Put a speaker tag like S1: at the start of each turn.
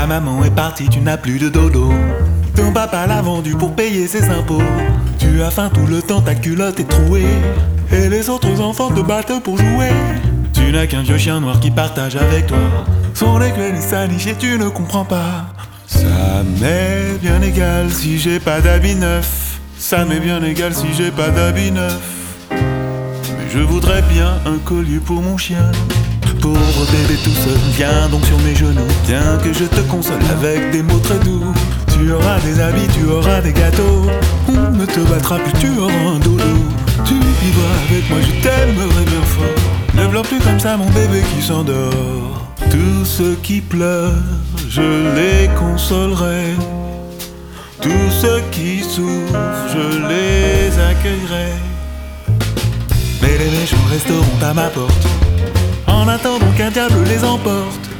S1: Ta maman est partie, tu n'as plus de dodo. Ton papa l'a vendu pour payer ses impôts. Tu as faim tout le temps, ta culotte est trouée. Et les autres enfants te battent pour jouer. Tu n'as qu'un vieux chien noir qui partage avec toi son écuelle et sa niche et tu ne comprends pas. Ça m'est bien égal si j'ai pas d'habit neuf. Ça m'est bien égal si j'ai pas d'habit neuf. Mais je voudrais bien un collier pour mon chien. Pauvre bébé tout seul, viens donc sur mes genoux. Viens que je te console avec des mots très doux. Tu auras des habits, tu auras des gâteaux. On ne te battra plus, tu auras un dodo. Tu vivras avec moi, je t'aimerai bien fort. Ne pleure plus comme ça mon bébé qui s'endort. Tous ceux qui pleurent, je les consolerai. Tous ceux qui souffrent, je les accueillerai. Mais les méchants resteront à ma porte en attendant qu'un diable les emporte.